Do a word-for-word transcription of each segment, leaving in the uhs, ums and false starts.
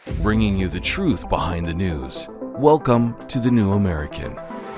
bringing you the truth behind the news. Welcome to The New American.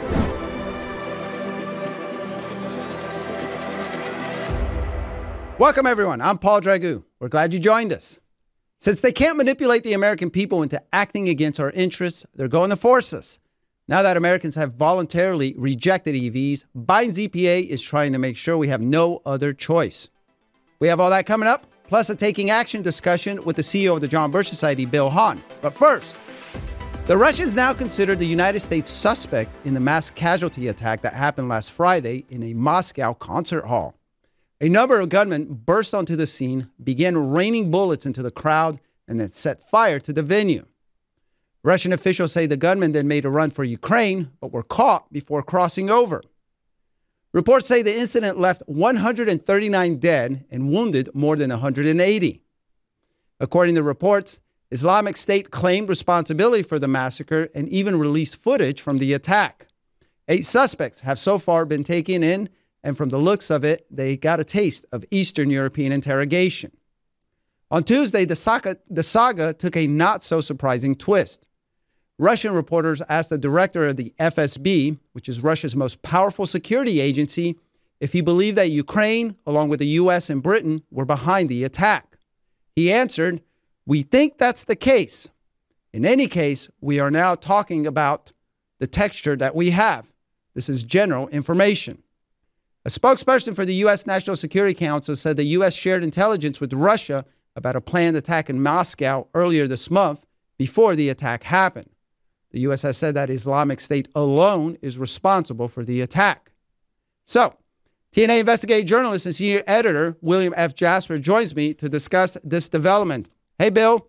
Welcome, everyone. I'm Paul Dragoo. We're glad you joined us. Since they can't manipulate the American people into acting against our interests, they're going to force us. Now that Americans have voluntarily rejected E Vs, Biden's E P A is trying to make sure we have no other choice. We have all that coming up, plus a taking action discussion with the C E O of the John Birch Society, Bill Hahn. But first, the Russians now consider the United States suspect in the mass casualty attack that happened last Friday in a Moscow concert hall. A number of gunmen burst onto the scene, began raining bullets into the crowd, and then set fire to the venue. Russian officials say the gunmen then made a run for Ukraine, but were caught before crossing over. Reports say the incident left one hundred thirty-nine dead and wounded more than one hundred eighty. According to reports, Islamic State claimed responsibility for the massacre and even released footage from the attack. Eight suspects have so far been taken in, and from the looks of it, they got a taste of Eastern European interrogation. On Tuesday, the saga, the saga took a not-so-surprising twist. Russian reporters asked the director of the F S B, which is Russia's most powerful security agency, if he believed that Ukraine, along with the U S and Britain, were behind the attack. He answered, "We think that's the case. In any case, we are now talking about the texture that we have. This is general information." A spokesperson for the U S National Security Council said the U S shared intelligence with Russia about a planned attack in Moscow earlier this month before the attack happened. The U S has said that Islamic State alone is responsible for the attack. So, T N A investigative journalist and senior editor William F. Jasper joins me to discuss this development. Hey, Bill.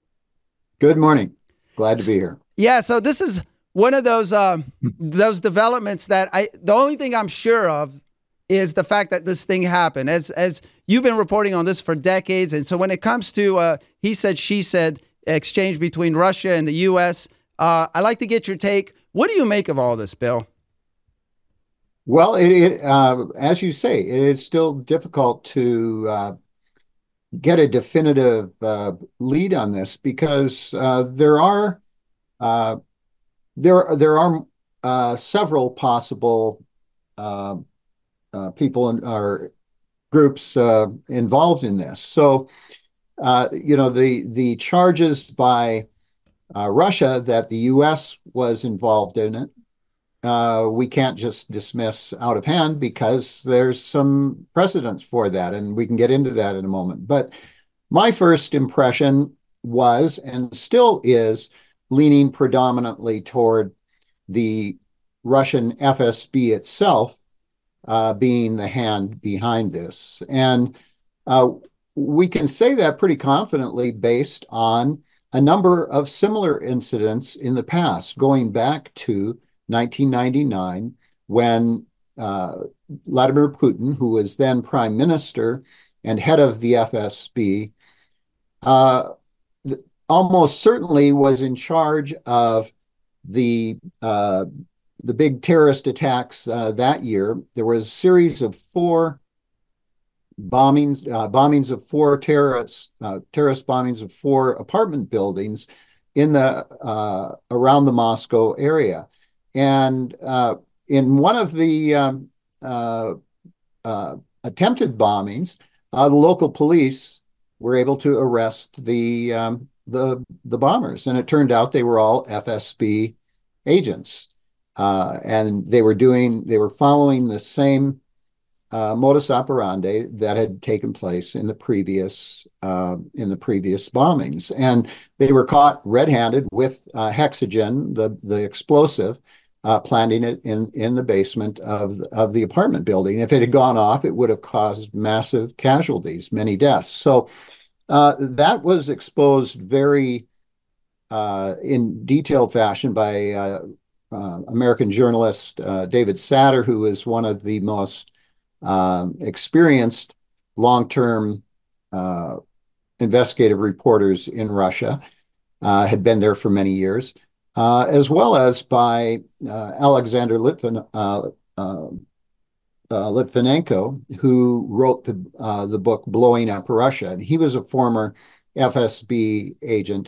Good morning. Glad to be here. Yeah, so this is one of those uh, those developments that I. The only thing I'm sure of is the fact that this thing happened. As as you've been reporting on this for decades, and so when it comes to uh, he said, she said exchange between Russia and the U S, uh, I'd like to get your take. What do you make of all this, Bill? Well, it, it uh, as you say, it is still difficult to uh, get a definitive uh, lead on this because uh, there are uh, there there are uh, several possible uh, uh, people in, or groups uh, involved in this. So, uh, you know, the the charges by uh, Russia that the U S was involved in it, uh, we can't just dismiss out of hand because there's some precedents for that, and we can get into that in a moment. But my first impression was, and still is, leaning predominantly toward the Russian F S B itself uh, being the hand behind this. And uh, we can say that pretty confidently based on a number of similar incidents in the past, going back to nineteen ninety-nine, when uh, Vladimir Putin, who was then prime minister and head of the F S B, uh, almost certainly was in charge of the uh, the big terrorist attacks uh, that year. There was a series of four bombings, uh, bombings of four terrorists, uh, terrorist bombings of four apartment buildings in the uh, around the Moscow area. And uh, in one of the um, uh, uh, attempted bombings, uh, the local police were able to arrest the um, the the bombers, and it turned out they were all F S B agents, uh, and they were doing they were following the same uh, modus operandi that had taken place in the previous uh, in the previous bombings, and they were caught red-handed with uh, hexogen, the the explosive, uh, planting it in in the basement of the, of the apartment building. If it had gone off, it would have caused massive casualties, many deaths. So uh, that was exposed very uh, in detailed fashion by uh, uh, American journalist uh, David Satter, who is one of the most um, experienced long-term uh, investigative reporters in Russia, uh, had been there for many years, uh, as well as by uh, Alexander Litvin, uh, uh, uh, Litvinenko, who wrote the uh, the book Blowing Up Russia. And he was a former F S B agent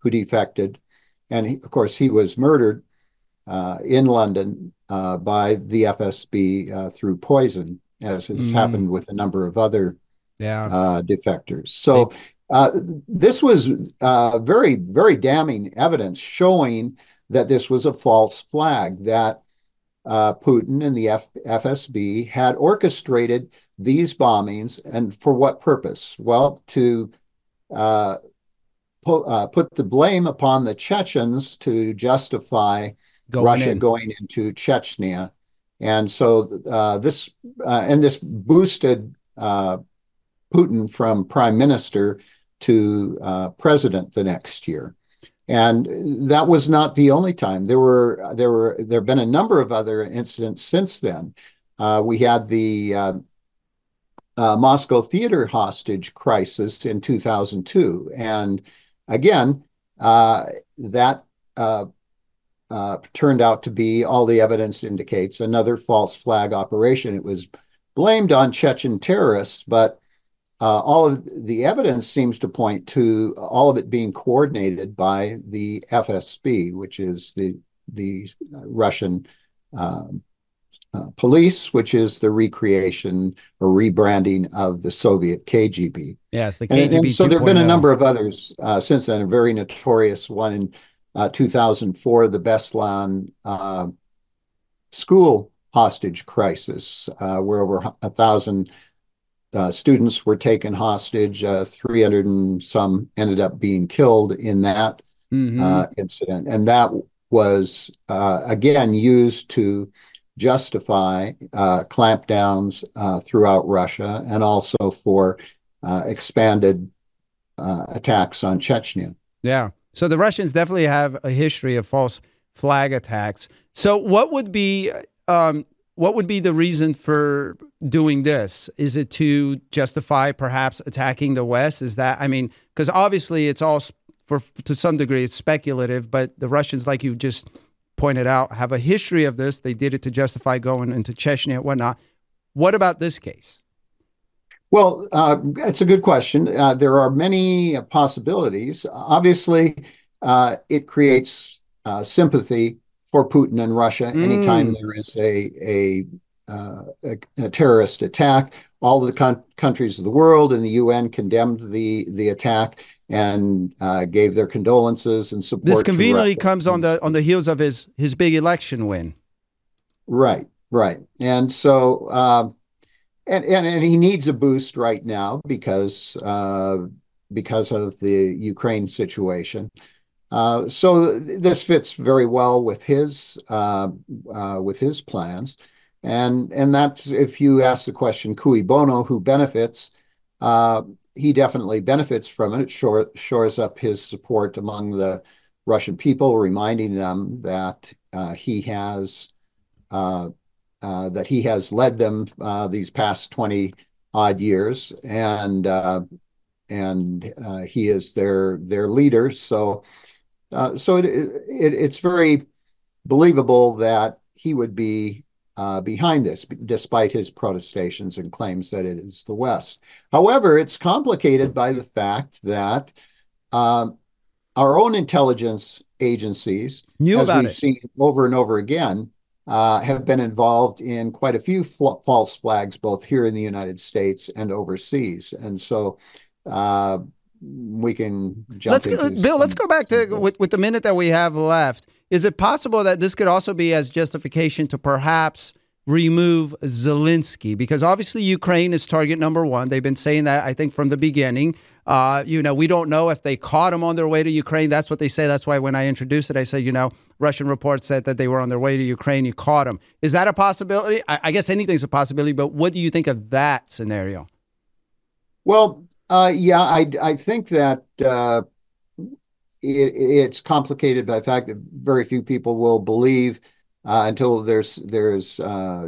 who defected. And he, of course, he was murdered uh, in London uh, by the F S B uh, through poison, as has mm. happened with a number of other yeah. uh, defectors. So uh, this was uh, very, very damning evidence showing that this was a false flag, that uh, Putin and the F FSB had orchestrated these bombings. And for what purpose? Well, to uh, pu uh, put the blame upon the Chechens to justify going Russia in. going into Chechnya. And so uh, this uh, and this boosted uh, Putin from prime minister to uh, president the next year. And that was not the only time. There were there were there have been a number of other incidents since then. Uh, we had the uh, uh, Moscow theater hostage crisis in two thousand two, and again, uh, that uh, uh, turned out to be, all the evidence indicates, another false flag operation. It was blamed on Chechen terrorists, but Uh, all of the evidence seems to point to all of it being coordinated by the F S B, which is the the Russian uh, uh, police, which is the recreation or rebranding of the Soviet K G B. Yes, the K G B. And, and so there have been a number of others uh, since then. A very notorious one in uh, two thousand four, the Beslan uh, school hostage crisis, uh, where over a thousand Uh, students were taken hostage. Uh, three hundred and some ended up being killed in that mm-hmm. uh, incident. And that was, uh, again, used to justify uh, clampdowns uh, throughout Russia, and also for uh, expanded uh, attacks on Chechnya. Yeah. So the Russians definitely have a history of false flag attacks. So what would be... Um, What would be the reason for doing this? Is it to justify perhaps attacking the West? Is that, I mean, because obviously it's all, for to some degree, it's speculative, but the Russians, like you just pointed out, have a history of this. They did it to justify going into Chechnya and whatnot. What about this case? Well, uh, it's a good question. Uh, there are many possibilities. Obviously, uh, it creates uh, sympathy for Putin and Russia. Anytime mm. there is a a, uh, a a terrorist attack, all of the con countries of the world and the U N condemned the the attack and uh, gave their condolences and support. This conveniently comes on the on the heels of his his big election win. Right, right, and so uh, and, and and he needs a boost right now because uh, because of the Ukraine situation. Uh, so this fits very well with his uh, uh, with his plans, and and that's, if you ask the question, cui bono, who benefits? Uh, he definitely benefits from it. It shore, shores up his support among the Russian people, reminding them that uh, he has uh, uh, that he has led them uh, these past twenty odd years, and uh, and uh, he is their their leader. So. Uh, so it, it, it's very believable that he would be uh, behind this, despite his protestations and claims that it is the West. However, it's complicated by the fact that um, our own intelligence agencies, Knew as about we've it. seen over and over again, uh, have been involved in quite a few false flags, both here in the United States and overseas. And so uh, we can jump let's into go, Bill, let's go back to with, with the minute that we have left. Is it possible that this could also be as justification to perhaps remove Zelensky? Because obviously Ukraine is target number one. They've been saying that, I think, from the beginning. Uh, you know, we don't know if they caught him on their way to Ukraine. That's what they say. That's why when I introduced it, I said, you know, Russian reports said that they were on their way to Ukraine. You caught him. Is that a possibility? I, I guess anything's a possibility, but what do you think of that scenario? Well, uh, yeah, I, I think that uh, it, it's complicated by the fact that very few people will believe uh, until there's there's uh,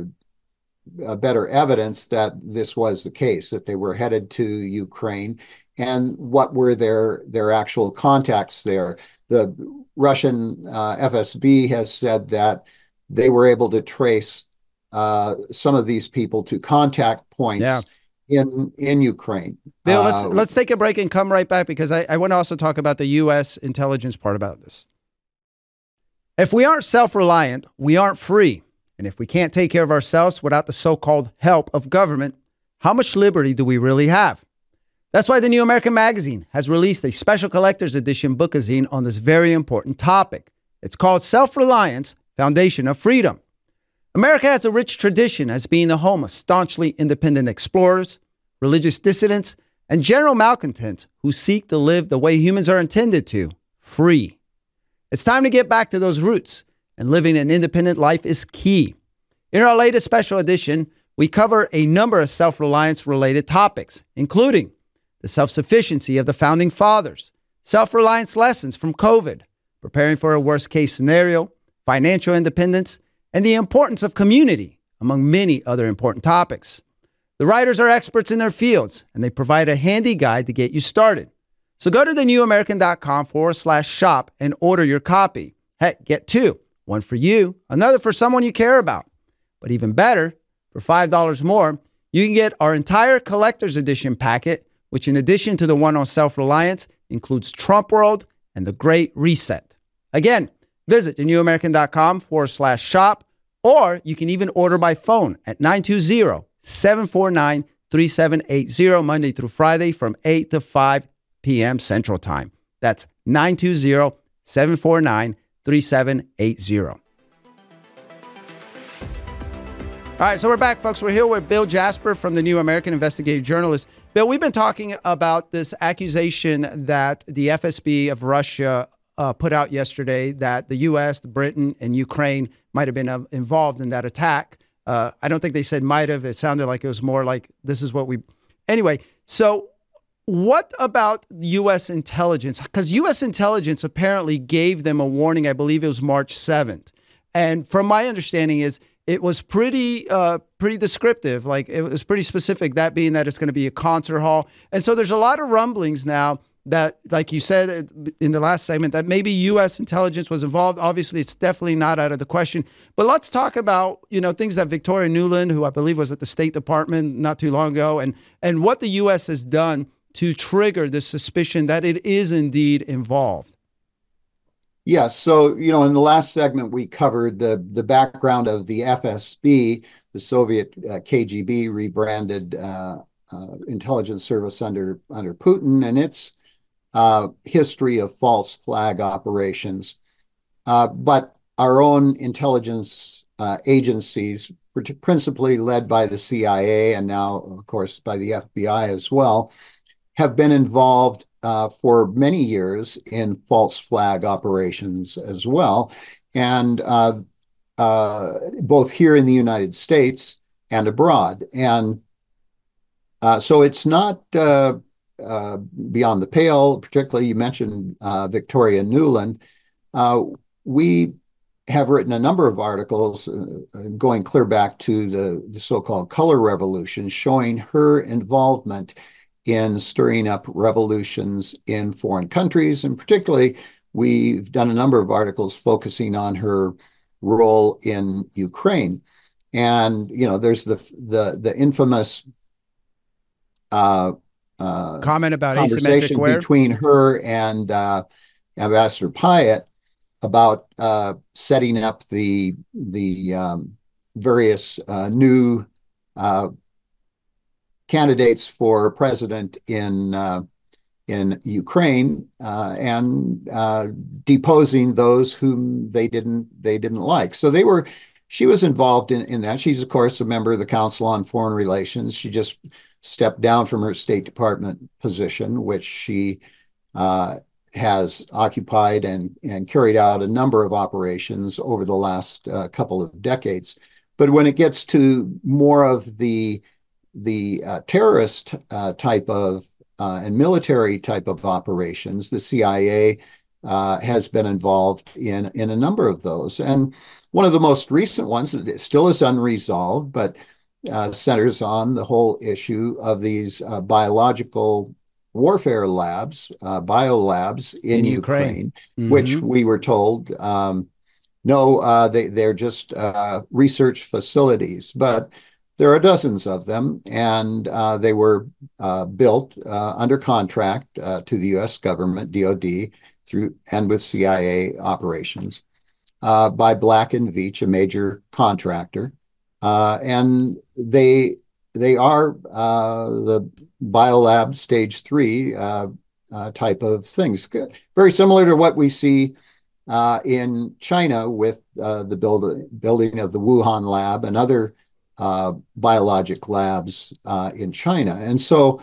a better evidence that this was the case, that they were headed to Ukraine, and what were their their actual contacts there. The Russian uh, F S B has said that they were able to trace uh, some of these people to contact points yeah. in in Ukraine. Bill, let's Uh, let's take a break and come right back because I, I want to also talk about the U S intelligence part about this. If we aren't self-reliant, we aren't free. And if we can't take care of ourselves without the so-called help of government, how much liberty do we really have? That's why the New American Magazine has released a special collector's edition bookazine on this very important topic. It's called Self-Reliance, Foundation of Freedom. America has a rich tradition as being the home of staunchly independent explorers, religious dissidents, and general malcontents who seek to live the way humans are intended to, free. It's time to get back to those roots, and living an independent life is key. In our latest special edition, we cover a number of self-reliance related topics, including the self-sufficiency of the founding fathers, self-reliance lessons from COVID, preparing for a worst-case scenario, financial independence, and the importance of community, among many other important topics. The writers are experts in their fields, and they provide a handy guide to get you started. So go to thenewamerican.com forward slash shop and order your copy. Heck, get two, one for you, another for someone you care about. But even better, for five dollars more, you can get our entire collector's edition packet, which in addition to the one on self-reliance, includes Trump World and the Great Reset. Again, visit thenewamerican.com forward slash shop, or you can even order by phone at nine two zero, seven four nine, three seven eight zero, Monday through Friday from eight to five p.m. Central Time. That's nine two zero, seven four nine, three seven eight zero. All right, so we're back, folks. We're here with Bill Jasper from the New American Investigative Journalist. Bill, we've been talking about this accusation that the F S B of Russia uh, put out yesterday that the U S, Britain, and Ukraine might have been uh, involved in that attack. Uh, I don't think they said might have. It sounded like it was more like this is what we... Anyway, so what about U S intelligence? Because U S intelligence apparently gave them a warning. I believe it was March seventh. And from my understanding is it was pretty uh, pretty descriptive. Like it was pretty specific, that being that it's going to be a concert hall. And so there's a lot of rumblings now that, like you said in the last segment, that maybe U S intelligence was involved. Obviously, it's definitely not out of the question. But let's talk about, you know, things that Victoria Nuland, who I believe was at the State Department not too long ago, and and what the U S has done to trigger the suspicion that it is indeed involved. Yeah, so, you know, in the last segment, we covered the, the background of the F S B, the Soviet uh, K G B rebranded uh, uh, intelligence service under, under Putin, and its uh, history of false flag operations. Uh, but our own intelligence uh, agencies, principally led by the C I A and now, of course, by the F B I as well, have been involved uh, for many years in false flag operations as well, and uh, uh, both here in the United States and abroad. And uh, so it's not uh, uh, beyond the pale. Particularly, you mentioned uh, Victoria Nuland. Uh, we have written a number of articles uh, going clear back to the, the so-called Color Revolution, showing her involvement in stirring up revolutions in foreign countries. And particularly, we've done a number of articles focusing on her role in Ukraine. And, you know, there's the the, the infamous uh, uh, comment about conversation asymmetric wear between her and uh, Ambassador Pyatt about uh, setting up the, the um, various uh, new uh, candidates for president in uh, in Ukraine uh, and uh, deposing those whom they didn't they didn't like. So they were. She was involved in, in that. She's of course a member of the Council on Foreign Relations. She just stepped down from her State Department position, which she uh, has occupied and and carried out a number of operations over the last uh, couple of decades. But when it gets to more of the the uh, terrorist uh, type of uh, and military type of operations, the C I A uh, has been involved in, in a number of those. And one of the most recent ones that still is unresolved, but uh, centers on the whole issue of these uh, biological warfare labs, uh, biolabs in, in Ukraine, Ukraine mm-hmm. which we were told, um, no, uh, they, they're just uh, research facilities. But there are dozens of them, and uh, they were uh, built uh, under contract uh, to the U S government, D O D, through and with C I A operations uh, by Black and Veatch, a major contractor, uh, and they they are uh, the biolab stage three uh, uh, type of things, very similar to what we see uh, in China with uh, the build, building of the Wuhan lab and other uh, biologic labs uh, in China. And so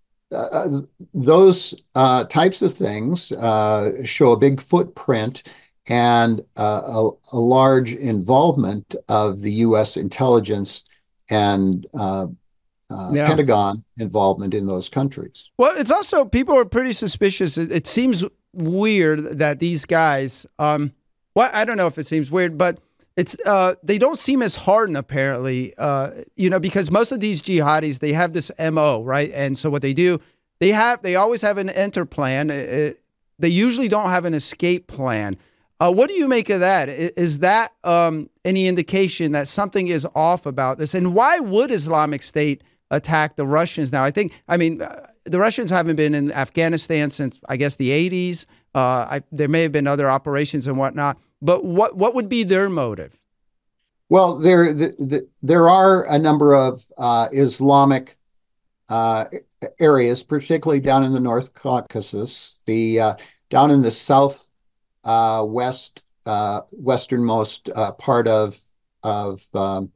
uh, those uh, types of things uh, show a big footprint and uh, a, a large involvement of the U S intelligence and uh, uh, yeah. Pentagon involvement in those countries. Well, it's also, people are pretty suspicious. It, it seems weird that these guys, um, well, I don't know if it seems weird, but it's uh, they don't seem as hardened, apparently, uh, you know, because most of these jihadis, they have this M O, right? And so what they do, they have, they always have an enter plan. It, they usually don't have an escape plan. Uh, what do you make of that? Is that um, any indication that something is off about this? And why would Islamic State attack the Russians now? I think, I mean, uh, the Russians haven't been in Afghanistan since, I guess, the eighties. Uh, I, there may have been other operations and whatnot. But what what would be their motive? Well, there the, the, there are a number of uh, Islamic uh, areas, particularly down in the North Caucasus, the uh, down in the south uh, west uh, westernmost uh, part of of um,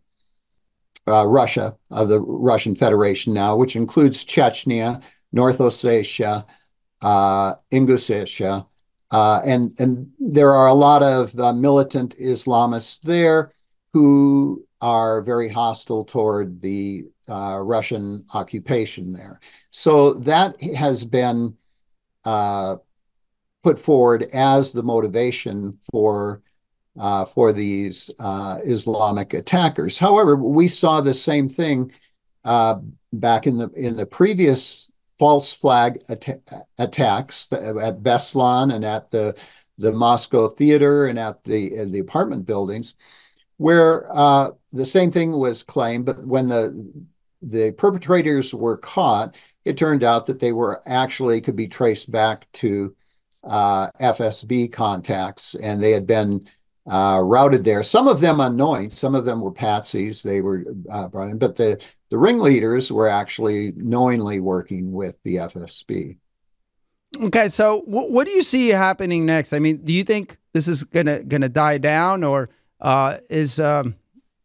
uh, Russia, of the Russian Federation now, which includes Chechnya, North Ossetia, uh, Ingushetia. Uh, and, and there are a lot of uh, militant Islamists there who are very hostile toward the uh, Russian occupation there. So that has been uh, put forward as the motivation for uh, for these uh, Islamic attackers. However, we saw the same thing uh, back in the in the previous false flag at attacks at Beslan and at the the Moscow Theater and at the the apartment buildings, where uh, the same thing was claimed. But when the the perpetrators were caught, it turned out that they were actually could be traced back to uh, F S B contacts, and they had been uh, routed there. Some of them unknowing, some of them were patsies. They were uh, brought in, but the The ringleaders were actually knowingly working with the F S B. Okay, so w- what do you see happening next? I mean, do you think this is gonna gonna die down, or uh, is um,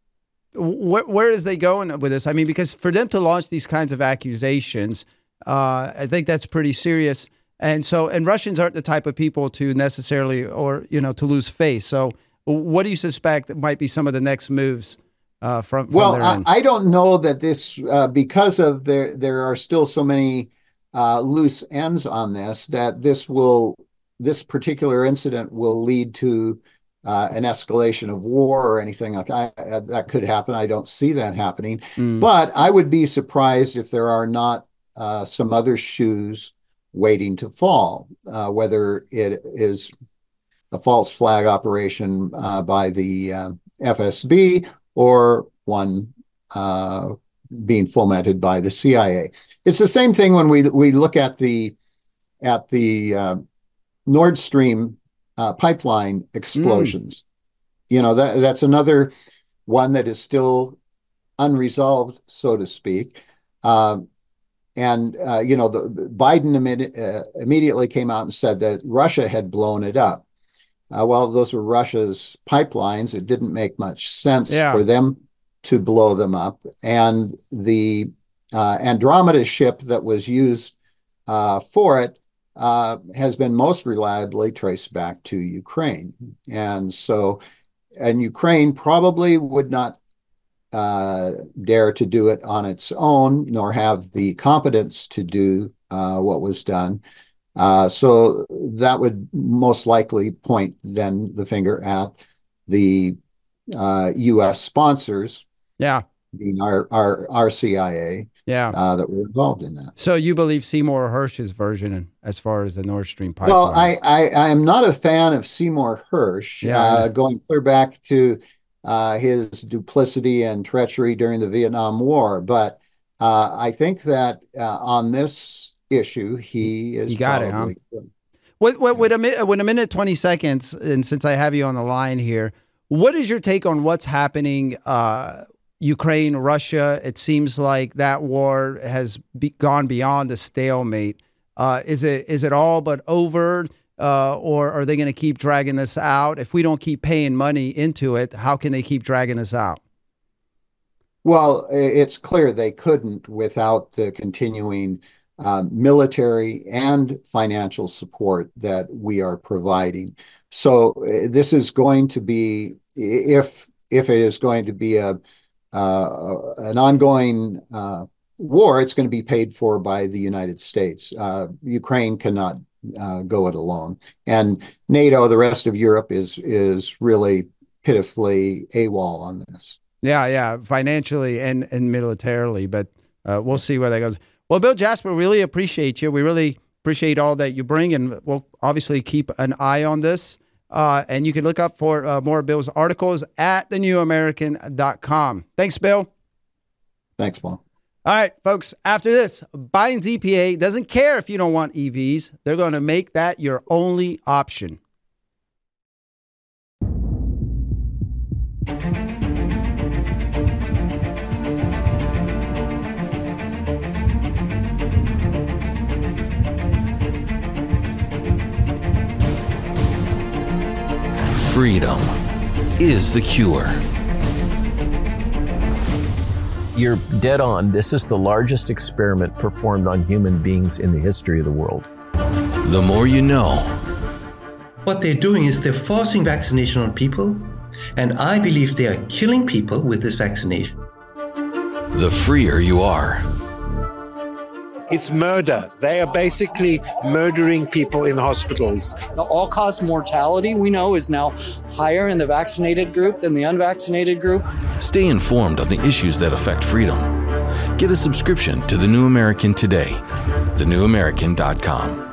wh- where is they going with this? I mean, because for them to launch these kinds of accusations, uh, I think that's pretty serious. And so, and Russians aren't the type of people to necessarily, or you know, to lose face. So, what do you suspect might be some of the next moves? Uh, from, from well, I, I don't know that this, uh, because of there, there are still so many uh, loose ends on this, that this will, this particular incident will lead to uh, an escalation of war or anything like that. I, that could happen. I don't see that happening, mm. but I would be surprised if there are not uh, some other shoes waiting to fall, uh, whether it is a false flag operation uh, by the uh, F S B or one uh, being fomented by the C I A. It's the same thing when we we look at the at the uh, Nord Stream uh, pipeline explosions. Mm. You know, that that's another one that is still unresolved, so to speak. Uh, and uh, you know, the Biden imme- uh, immediately came out and said that Russia had blown it up. Uh, well, those were Russia's pipelines. It didn't make much sense yeah. for them to blow them up. And the uh, Andromeda ship that was used uh, for it uh, has been most reliably traced back to Ukraine. And so, and Ukraine probably would not uh, dare to do it on its own, nor have the competence to do uh, what was done. Uh, so that would most likely point then the finger at the uh, U S sponsors, yeah, being our our, our C I A, yeah, uh, that were involved in that. So you believe Seymour Hersh's version as far as the Nord Stream pipeline? Well, I I, I am not a fan of Seymour Hersh, yeah. uh, going clear back to uh, his duplicity and treachery during the Vietnam War. But uh, I think that uh, on this issue, he is you got probably it, huh? With, with, with, a, mi- with a minute, twenty seconds, and since I have you on the line here, what is your take on what's happening uh, Ukraine, Russia? It seems like that war has be gone beyond the stalemate. Uh, is it is it all but over, uh, or are they going to keep dragging this out? If we don't keep paying money into it, how can they keep dragging this out? Well, it's clear they couldn't without the continuing uh, military and financial support that we are providing. So uh, this is going to be, if if it is going to be a uh, an ongoing uh, war, it's going to be paid for by the United States. Uh, Ukraine cannot uh, go it alone, and NATO, the rest of Europe, is is really pitifully AWOL on this. Yeah, yeah, financially and, and militarily, but uh, we'll see where that goes. Well, Bill Jasper, really appreciate you. We really appreciate all that you bring, and we'll obviously keep an eye on this. Uh, and you can look up for uh, more of Bill's articles at the new american dot com. Thanks, Bill. Thanks, Paul. All right, folks, after this, Biden's E P A doesn't care if you don't want E Vs. They're going to make that your only option. Freedom is the cure. You're dead on. This is the largest experiment performed on human beings in the history of the world. The more you know. What they're doing is they're forcing vaccination on people, and I believe they are killing people with this vaccination. The freer you are. It's murder. They are basically murdering people in hospitals. The all-cause mortality we know is now higher in the vaccinated group than the unvaccinated group. Stay informed on the issues that affect freedom. Get a subscription to The New American today. the new american dot com.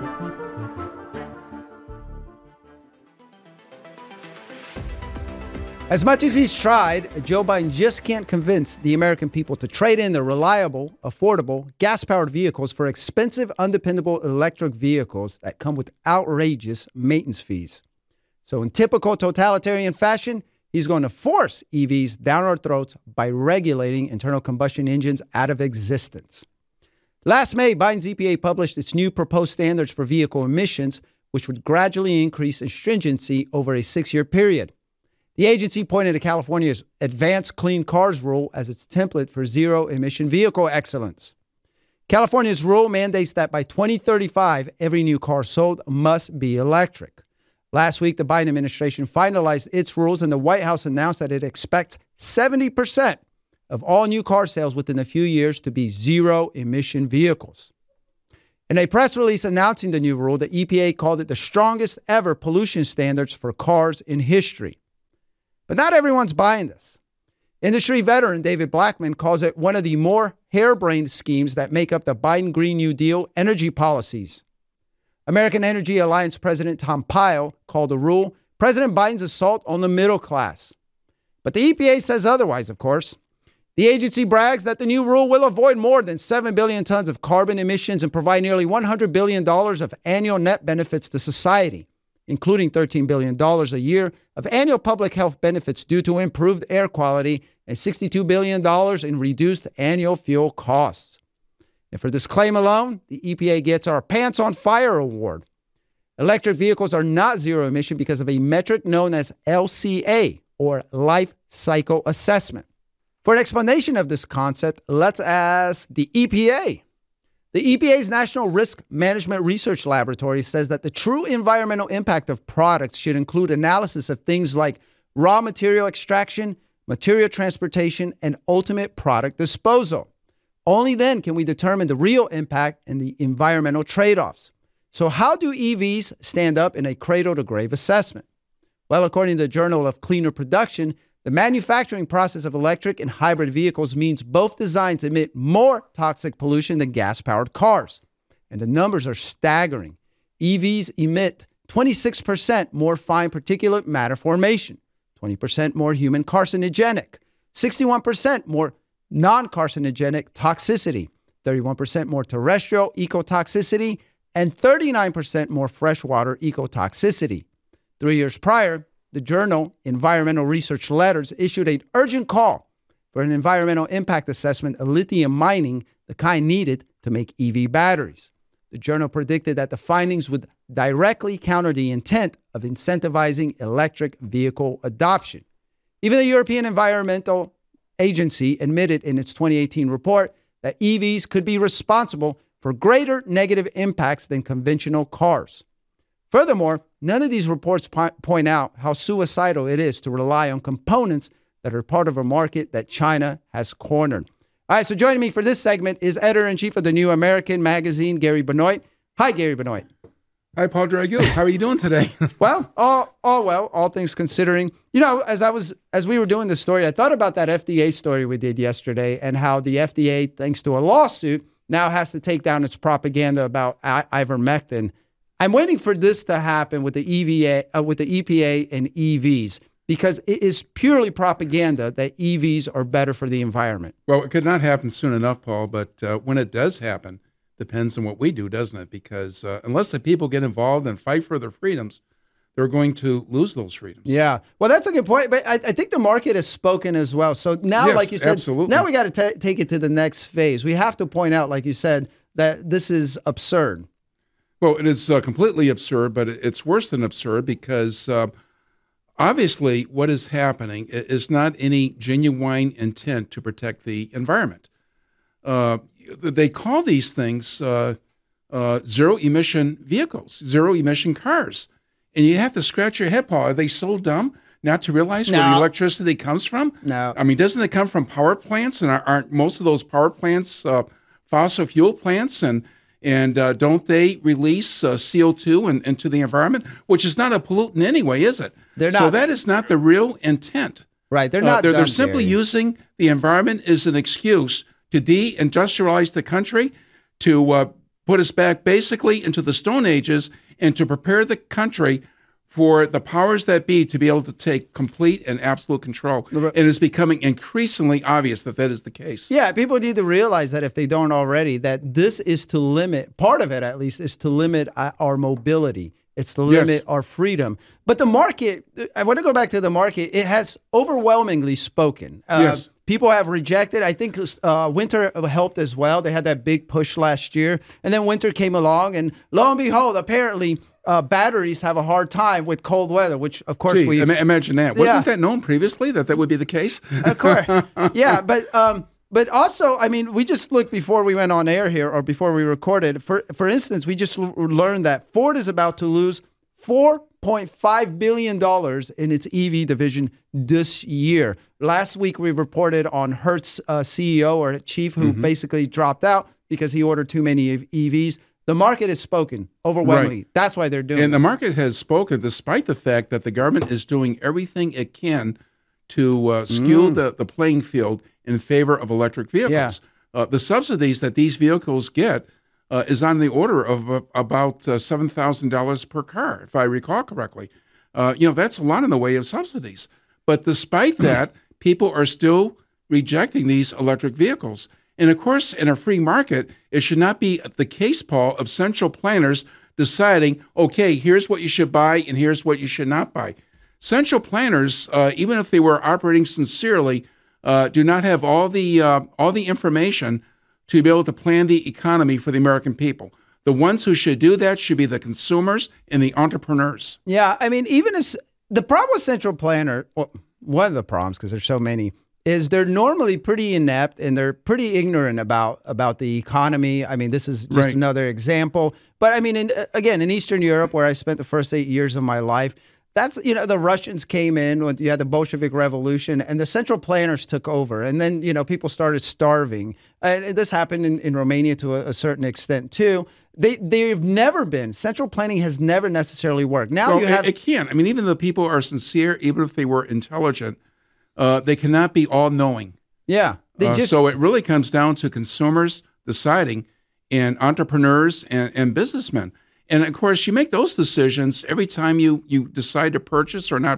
As much as he's tried, Joe Biden just can't convince the American people to trade in their reliable, affordable, gas-powered vehicles for expensive, undependable electric vehicles that come with outrageous maintenance fees. So in typical totalitarian fashion, he's going to force E Vs down our throats by regulating internal combustion engines out of existence. Last May, Biden's E P A published its new proposed standards for vehicle emissions, which would gradually increase in stringency over a six-year period. The agency pointed to California's Advanced Clean Cars Rule as its template for zero-emission vehicle excellence. California's rule mandates that by twenty thirty-five, every new car sold must be electric. Last week, the Biden administration finalized its rules, and the White House announced that it expects seventy percent of all new car sales within a few years to be zero-emission vehicles. In a press release announcing the new rule, the E P A called it the strongest ever pollution standards for cars in history. But not everyone's buying this. Industry veteran David Blackman calls it one of the more harebrained schemes that make up the Biden Green New Deal energy policies. American Energy Alliance President Tom Pyle called the rule President Biden's assault on the middle class. But the E P A says otherwise, of course. The agency brags that the new rule will avoid more than seven billion tons of carbon emissions and provide nearly one hundred billion dollars of annual net benefits to society, including thirteen billion dollars a year of annual public health benefits due to improved air quality and sixty-two billion dollars in reduced annual fuel costs. And for this claim alone, the E P A gets our Pants on Fire award. Electric vehicles are not zero emission because of a metric known as L C A, or Life Cycle Assessment. For an explanation of this concept, let's ask the E P A. The E P A's National Risk Management Research Laboratory says that the true environmental impact of products should include analysis of things like raw material extraction, material transportation, and ultimate product disposal. Only then can we determine the real impact and the environmental trade-offs. So how do E Vs stand up in a cradle-to-grave assessment? Well, according to the Journal of Cleaner Production, the manufacturing process of electric and hybrid vehicles means both designs emit more toxic pollution than gas-powered cars. And the numbers are staggering. E Vs emit twenty-six percent more fine particulate matter formation, twenty percent more human carcinogenic, sixty-one percent more non-carcinogenic toxicity, thirty-one percent more terrestrial ecotoxicity, and thirty-nine percent more freshwater ecotoxicity. Three years prior, the journal Environmental Research Letters issued an urgent call for an environmental impact assessment of lithium mining, the kind needed to make E V batteries. The journal predicted that the findings would directly counter the intent of incentivizing electric vehicle adoption. Even the European Environmental Agency admitted in its twenty eighteen report that E Vs could be responsible for greater negative impacts than conventional cars. Furthermore, none of these reports po- point out how suicidal it is to rely on components that are part of a market that China has cornered. All right, so joining me for this segment is editor-in-chief of the New American Magazine, Gary Benoit. Hi, Gary Benoit. Hi, Paul Dragoo. How are you doing today? Well, all all well, all things considering. You know, as I was as we were doing this story, I thought about that F D A story we did yesterday and how the F D A, thanks to a lawsuit, now has to take down its propaganda about I- ivermectin. I'm waiting for this to happen with the E V A, uh, with the E P A and E Vs, because it is purely propaganda that E Vs are better for the environment. Well, it could not happen soon enough, Paul, but uh, when it does happen, depends on what we do, doesn't it? Because uh, unless the people get involved and fight for their freedoms, they're going to lose those freedoms. Yeah. Well, that's a good point. But I, I think the market has spoken as well. So now, yes, like you said, absolutely. now we got to t- take it to the next phase. We have to point out, like you said, that this is absurd. Well, it is uh, completely absurd, but it's worse than absurd because uh, obviously what is happening is not any genuine intent to protect the environment. Uh, they call these things uh, uh, zero-emission vehicles, zero-emission cars. And you have to scratch your head, Paul. Are they so dumb not to realize No. where the electricity comes from? No. I mean, doesn't it come from power plants? And aren't most of those power plants uh, fossil fuel plants? And and uh, don't they release uh, C O two in, into the environment, which is not a pollutant anyway, is it? They're So not. that is not the real intent. Right. They're Uh, not they're, they're dumb, simply Gary. using the environment as an excuse to de-industrialize the country, to uh, put us back basically into the Stone Ages, and to prepare the country for the powers that be to be able to take complete and absolute control. It is becoming increasingly obvious that that is the case. Yeah, people need to realize that if they don't already, that this is to limit, part of it at least, is to limit uh, our mobility. It's to limit Yes. our freedom. But the market, I want to go back to the market, it has overwhelmingly spoken. Uh, Yes. People have rejected. I think uh, winter helped as well. They had that big push last year. And then winter came along, and lo and behold, apparently uh, batteries have a hard time with cold weather, which, of course, Gee, we... ima- imagine that. Wasn't Yeah. that known previously that that would be the case? Of course. Yeah, but um, but also, I mean, we just looked before we went on air here, or before we recorded. For for instance, we just l- learned that Ford is about to lose four point five billion dollars in its E V division this year. Last week, we reported on Hertz uh, C E O or chief who Mm-hmm. basically dropped out because he ordered too many E Vs. The market has spoken overwhelmingly. Right. That's why they're doing And it. the market has spoken despite the fact that the government is doing everything it can to uh, skew Mm. the, the playing field in favor of electric vehicles. Yeah. Uh, the subsidies that these vehicles get uh, is on the order of uh, about uh, seven thousand dollars per car, if I recall correctly. Uh, you know, that's a lot in the way of subsidies. But despite that, people are still rejecting these electric vehicles. And of course, in a free market, it should not be the case, Paul, of central planners deciding, okay, here's what you should buy and here's what you should not buy. Central planners, uh, even if they were operating sincerely, uh, do not have all the uh, all the information to be able to plan the economy for the American people. The ones who should do that should be the consumers and the entrepreneurs. Yeah, I mean, even if the problem with central planner, well, one of the problems, because there's so many, is they're normally pretty inept and they're pretty ignorant about about the economy. I mean, this is just Right. another example. But I mean, in, again, in Eastern Europe, where I spent the first eight years of my life, that's, you know, the Russians came in when you had the Bolshevik Revolution and the central planners took over. And then, you know, people started starving. And this happened in, in Romania to a, a certain extent, too. They, they've never been, central planning has never necessarily worked. Now Well, you it- have... it can. I mean, even though people are sincere, even if they were intelligent, uh, they cannot be all-knowing. Yeah. They Uh, just, so it really comes down to consumers deciding and entrepreneurs and, and businessmen. And of course, you make those decisions every time you, you decide to purchase or not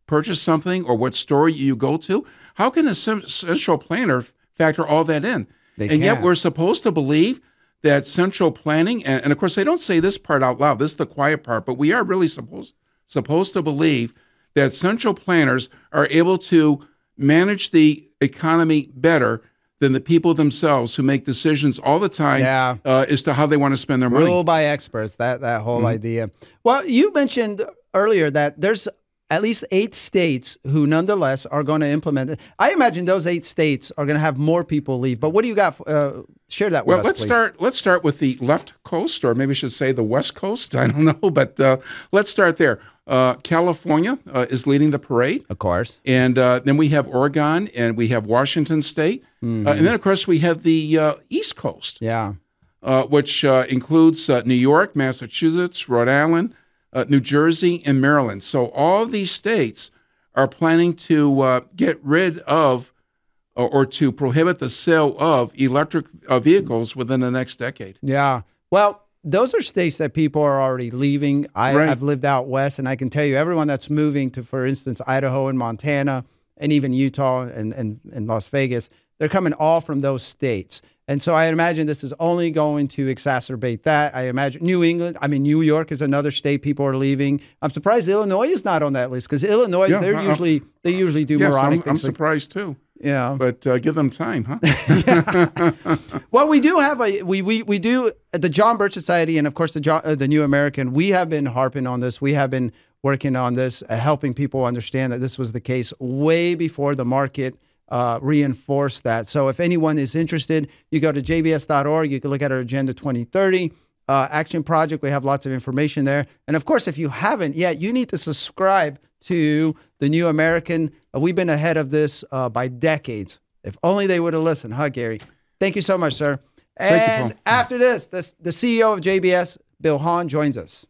purchase something or what store you go to. How can a central planner factor all that in? They and yet can't. we're supposed to believe that central planning, and, and of course they don't say this part out loud, this is the quiet part, but we are really supposed supposed to believe that central planners are able to manage the economy better than the people themselves who make decisions all the time Yeah. uh, as to how they want to spend their money. Rule by experts, that, that whole Mhm. idea. Well, you mentioned earlier that there's at least eight states who nonetheless are going to implement it. I imagine those eight states are going to have more people leave. But what do you got? Uh, share that with Well, us, let's please. start. Let's start with the left coast, or maybe I should say the west coast. I don't know, but uh, let's start there. Uh, California uh, is leading the parade, Of course. and uh, then we have Oregon, and we have Washington State, uh, and then of course we have the uh, East Coast, Yeah. uh, which uh, includes uh, New York, Massachusetts, Rhode Island, uh, New Jersey, and Maryland. So all these states are planning to uh, get rid of or, or to prohibit the sale of electric uh, vehicles within the next decade. Yeah. Well, those are states that people are already leaving. I, Right. I've lived out west, and I can tell you, everyone that's moving to, for instance, Idaho and Montana, and even Utah and, and, and Las Vegas, they're coming all from those states. And so I imagine this is only going to exacerbate that. I imagine New England, I mean, New York is another state people are leaving. I'm surprised Illinois is not on that list, because Illinois, Yeah, they're uh, usually they usually do Yes, moronic I'm, I'm things. like- surprised too, yeah. but uh, give them time, huh? Well, we do have a we we we do at the John Birch Society, and of course the John, uh, the New American. We have been harping on this. We have been working on this, uh, helping people understand that this was the case way before the market uh, reinforced that. So, if anyone is interested, you go to j b s dot org. You can look at our Agenda twenty thirty uh, action project. We have lots of information there. And of course, if you haven't yet, you need to subscribe to the New American. Uh, we've been ahead of this uh, by decades. If only they would have listened, huh, Gary? Thank you so much, sir. Thank you, And Paul. after this, this, the C E O of J B S, Bill Hahn, joins us.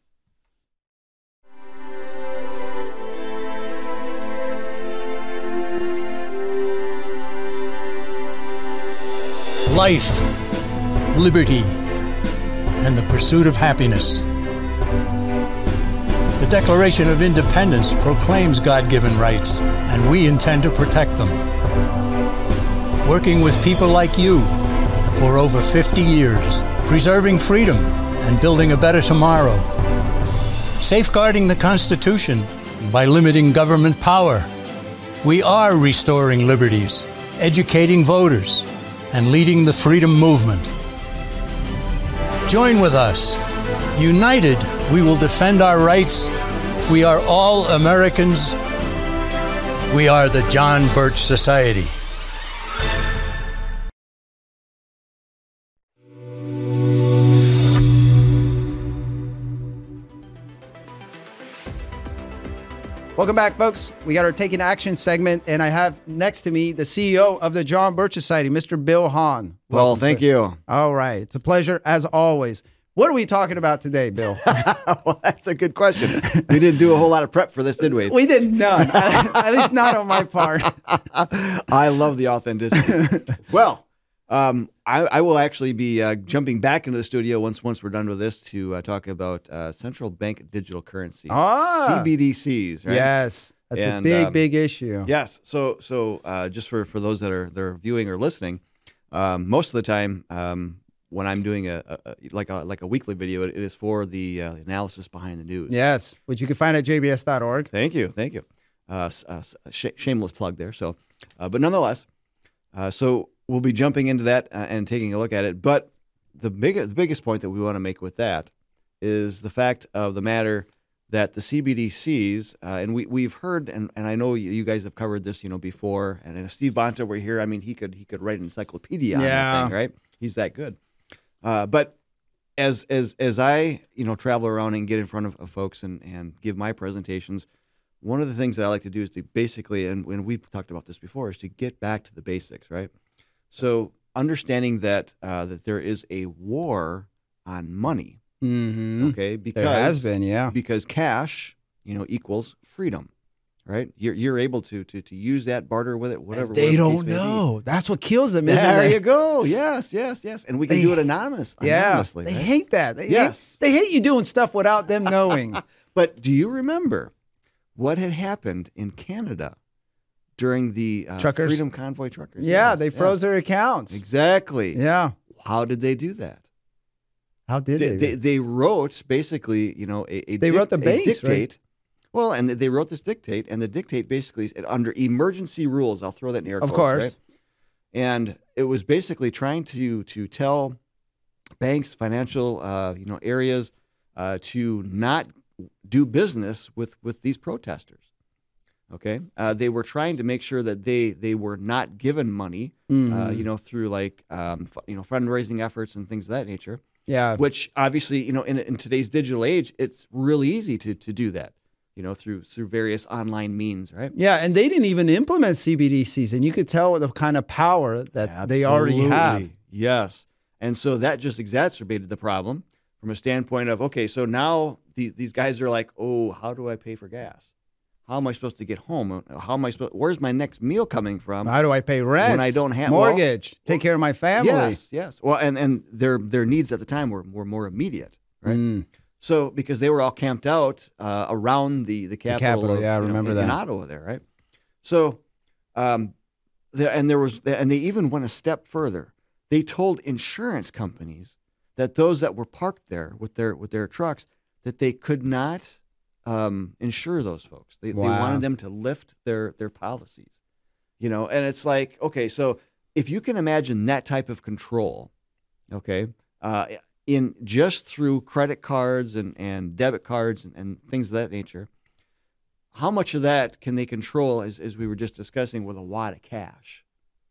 Life, liberty, and the pursuit of happiness. The Declaration of Independence proclaims God-given rights, and we intend to protect them. Working with people like you for over fifty years, preserving freedom and building a better tomorrow. Safeguarding the Constitution by limiting government power. We are restoring liberties, educating voters, and leading the freedom movement. Join with us. United, we will defend our rights. We are all Americans. We are the John Birch Society. Welcome back, folks. We got our Taking Action segment, and I have next to me the C E O of the John Birch Society, Mister Bill Hahn. Well, Welcome, thank sir. you. All right. It's a pleasure, as always. What are we talking about today, Bill? Well, that's a good question. We didn't do a whole lot of prep for this, did we? We did none, at least not on my part. I love the authenticity. Well, um, I, I will actually be uh, jumping back into the studio once once we're done with this to uh, talk about uh, central bank digital currencies, Ah. C B D Cs. Right? Yes, that's And, a big, um, big issue. Yes. So so uh, just for, for those that are that are viewing or listening, um, most of the time um, when I'm doing a, a, a like a like a weekly video, it, it is for the uh, analysis behind the news. Yes, which you can find at j b s dot org. Thank you, thank you. Uh, s- uh, s- sh- shameless plug there. So, uh, but nonetheless, uh, so we'll be jumping into that uh, and taking a look at it. But the biggest the biggest point that we want to make with that is the fact of the matter that the C B D Cs, uh, and we we've heard, and, and I know you, you guys have covered this, you know, before. And if Steve Bonta were here, I mean, he could he could write an encyclopedia on Yeah. that thing, right? He's that good. Uh, but as as as I you know travel around and get in front of, of folks and, and give my presentations, one of the things that I like to do is to basically, and when we've talked about this before, is to get back to the basics, right? So understanding that uh, that there is a war on money, Mm-hmm. okay? Because There has been, yeah. because cash, you know, equals freedom, right? You're you're able to to to use that, barter with it, whatever. They whatever the don't case may be. know. That's what kills them, isn't There it? you go. Yes, yes, yes. And we can They- do it anonymous, Yeah, anonymously. they right? hate that. They Yes. hate, they hate you doing stuff without them knowing. But do you remember what had happened in Canada during the uh, Truckers. Freedom Convoy truckers. Yeah, Yes, they froze yeah. their accounts. Exactly. Yeah. How did they do that? How did They, they? they, they wrote basically, you know, a, a They wrote the a base, dictate. right? Well, and they wrote this dictate, and the dictate basically is under emergency rules. I'll throw that in air Of quotes, course. right? And it was basically trying to to tell banks, financial, uh, you know, areas uh, to not do business with with these protesters. Okay, uh, they were trying to make sure that they they were not given money, uh, Mhm. you know, through like um, f- you know fundraising efforts and things of that nature. Yeah. Which obviously, you know, in in today's digital age, it's really easy to to do that, you know, through through various online means, right? Yeah, and they didn't even implement C B D Cs, and you could tell the kind of power that they already have. Absolutely. Yes. And so that just exacerbated the problem from a standpoint of, okay, so now these, these guys are like, oh, how do I pay for gas? How am I supposed to get home? How am I supposed, where's my next meal coming from? How do I pay rent? When I don't have mortgage, well, take care of my family. Yes, yes. Well, and, and their their needs at the time were, were more immediate, right? Mm. So because they were all camped out uh, around the the capital, capital, of, yeah, I you know, remember in, that. in Ottawa there, right? So, um, there and there was and they even went a step further. They told insurance companies that those that were parked there with their with their trucks that they could not um, insure those folks. They, Wow. they wanted them to lift their their policies, you know. And it's like, okay, so if you can imagine that type of control, okay, uh, in just through credit cards and, and debit cards and, and things of that nature, how much of that can they control, as, as we were just discussing, with a wad of cash?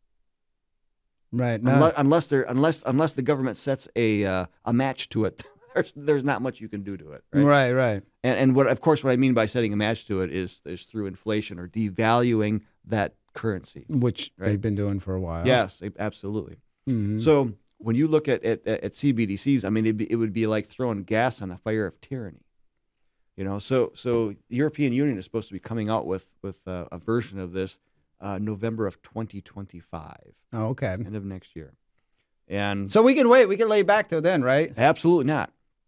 Right. No. Unless, unless they're unless unless the government sets a uh, a match to it, there's there's not much you can do to it. Right. Right. Right. And and what of course what I mean by setting a match to it is is through inflation or devaluing that currency, Which right? they've been doing for a while. Yes, absolutely. Mhm. So when you look at at, at C B D Cs, I mean, it'd be, it would be like throwing gas on the fire of tyranny. You know, so so the European Union is supposed to be coming out with with uh, a version of this uh, November of twenty twenty-five. Oh, okay. End of next year. And So we can wait. We can lay back till then, right? absolutely not.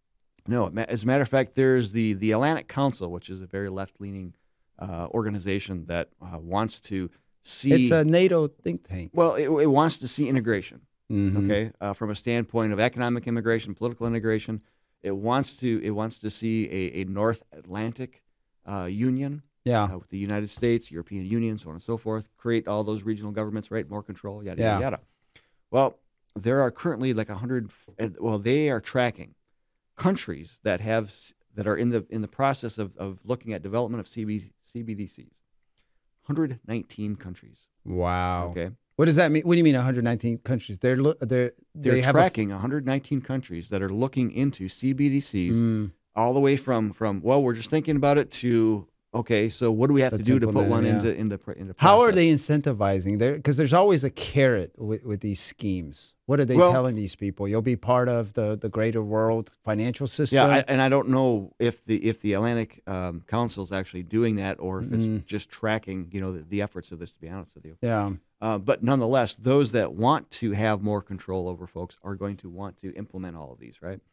No, ma- as a matter of fact, there's the the Atlantic Council, which is a very left leaning uh, organization that uh, wants to see. It's a NATO think tank. Well, it, it wants to see integration. Mhm. Okay, uh, from a standpoint of economic immigration, political integration, it wants to it wants to see a, a North Atlantic uh, Union. Yeah. Uh, with the United States, European Union, so on and so forth. Create all those regional governments, right? More control, yada Yeah. yada yada. Well, there are currently like a hundred. Well, they are tracking countries that have that are in the in the process of, of looking at development of C B, C B D Cs. one hundred nineteen countries. Wow. Okay. What does that mean? What do you mean one hundred nineteen countries? They're lo- they're They're they have a f- tracking one hundred nineteen countries that are looking into C B D Cs, Mm. all the way from from well, we're just thinking about it to okay, so what do we have Let's to do to put implement one it, yeah. into into pr- into How are process? they incentivizing there? Because there's always a carrot with, with these schemes. What are they Well- telling these people? You'll be part of the, the greater world financial system. Yeah, I, and I don't know if the if the Atlantic um, Council is actually doing that or if Mm. it's just tracking, you know, the, the efforts of this. To be honest with you, yeah. uh, but nonetheless, those that want to have more control over folks are going to want to implement all of these, right?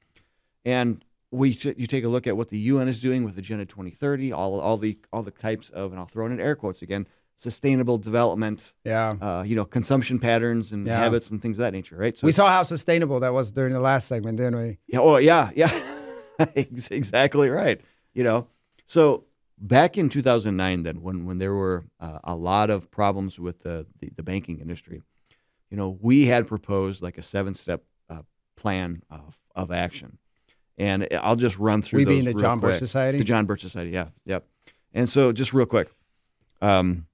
And we you take a look at what the U N is doing with Agenda twenty thirty, all all the all the types of, and I'll throw in air quotes again, sustainable development. Yeah. Uh, you know, consumption patterns and Yeah. habits and things of that nature, right? So We saw how sustainable that was during the last segment, didn't we? Yeah. Oh, yeah. Yeah. Ex- exactly right. You know, so back in two thousand nine, then when when there were uh, a lot of problems with the, the the banking industry, you know, we had proposed like a seven step uh, plan of of action, and I'll just run through. We those being the real John Birch quick. Society? The John Birch Society. Yeah. Yep. And so, just real quick. Um,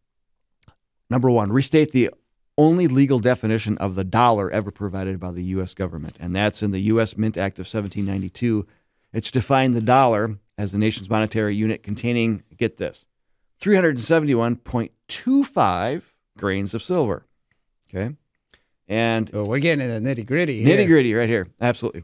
number one, restate the only legal definition of the dollar ever provided by the U S government, and that's in the U S Mint Act of seventeen ninety-two. It's defined the dollar as the nation's monetary unit containing, get this, three hundred seventy-one point two five grains of silver. Okay? And Oh, we're getting into the nitty gritty. nitty gritty right here. Absolutely.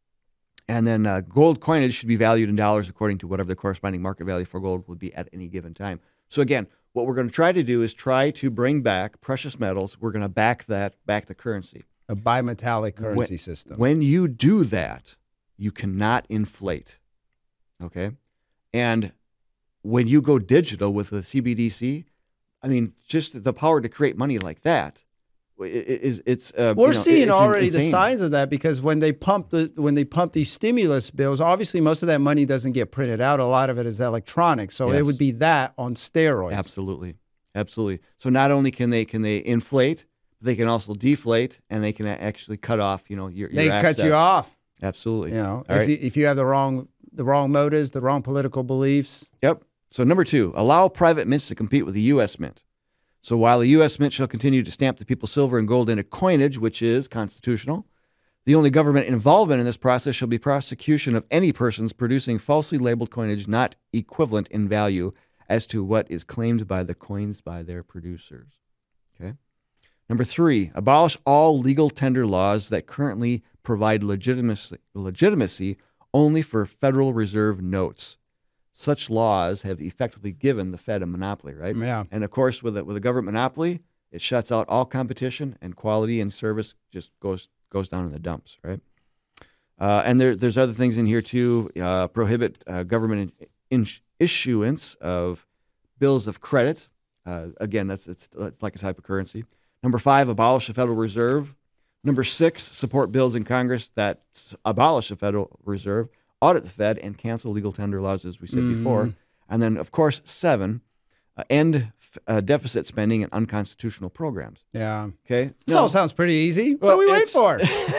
And then uh, gold coinage should be valued in dollars according to whatever the corresponding market value for gold would be at any given time. So again, what we're going to try to do is try to bring back precious metals. We're going to back that, back the currency. A bimetallic currency when, system. When you do that, you cannot inflate. Okay? And when you go digital with the C B D C, I mean, just the power to create money like that is it's. Uh, We're you know, seeing it's already the insane. signs of that, because when they pump the when they pump these stimulus bills, obviously most of that money doesn't get printed out. A lot of it is electronic, so Yes. it would be that on steroids. Absolutely, absolutely. So not only can they can they inflate, they can also deflate, and they can actually cut off. You know, your, your They access. cut you off. Absolutely. You know, All if right. you, if you have the wrong the wrong motives, the wrong political beliefs. Yep. So number two, allow private mints to compete with the U S mint. So while the U S mint shall continue to stamp the people's silver and gold into coinage, which is constitutional, the only government involvement in this process shall be prosecution of any persons producing falsely labeled coinage not equivalent in value as to what is claimed by the coins by their producers. Okay. Number three, abolish all legal tender laws that currently provide legitimacy, legitimacy only for Federal Reserve notes. Such laws have effectively given the Fed a monopoly, right? Yeah. And of course, with a, with a government monopoly, it shuts out all competition, and quality and service just goes goes down in the dumps, right? Uh, and there, there's other things in here too. Uh, prohibit uh, government in, in issuance of bills of credit. Uh, again, that's it's, it's like a type of currency. Number five, abolish the Federal Reserve. Number six, support bills in Congress that abolish the Federal Reserve, audit the Fed, and cancel legal tender laws, as we said Mhm. before. And then, of course, seven, uh, end uh, deficit spending and unconstitutional programs. Yeah. Okay? This all sounds pretty easy. What are we waiting for?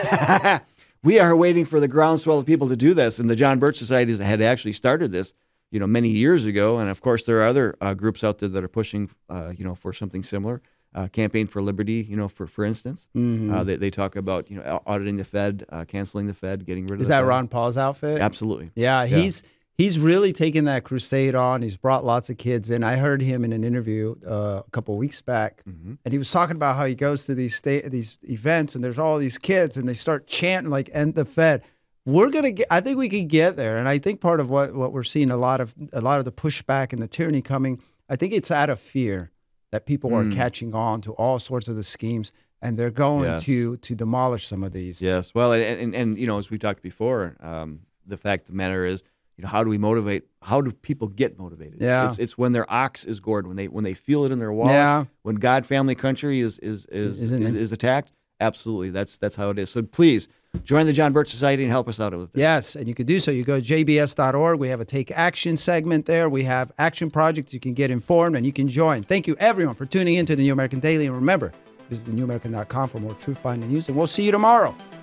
We are waiting for the groundswell of people to do this. And the John Birch Society had actually started this, you know, many years ago. And of course, there are other uh, groups out there that are pushing, uh, you know, for something similar. Uh, Campaign for Liberty, you know, for for instance, Mhm. uh, they they talk about you know auditing the Fed, uh, canceling the Fed, getting rid of. Is the that Fed. Ron Paul's outfit? Absolutely. Yeah, he's he's really taken that crusade on. He's brought lots of kids in. I heard him in an interview uh, a couple of weeks back, Mm-hmm. and he was talking about how he goes to these state these events, and there's all these kids, and they start chanting like "End the Fed." We're gonna get. I think we could get there, and I think part of what, what we're seeing a lot of a lot of the pushback and the tyranny coming. I think it's out of fear that people are Mm. catching on to all sorts of the schemes, and they're going Yes. to to demolish some of these. Yes. Well, and, and, and you know, as we talked before, um, the fact of the matter is, you know, how do we motivate? How do people get motivated? Yeah. It's, it's when their ox is gored, when they when they feel it in their wallet, Yeah. when God, family, country is is is Isn't is, it? is attacked. Absolutely, that's that's how it is. So please join the John Birch Society and help us out with this. Yes, and you can do so. You go to j b s dot org. We have a Take Action segment there. We have action projects. You can get informed and you can join. Thank you, everyone, for tuning in to the New American Daily. And remember, visit the new american dot com for more truth behind the news. And we'll see you tomorrow.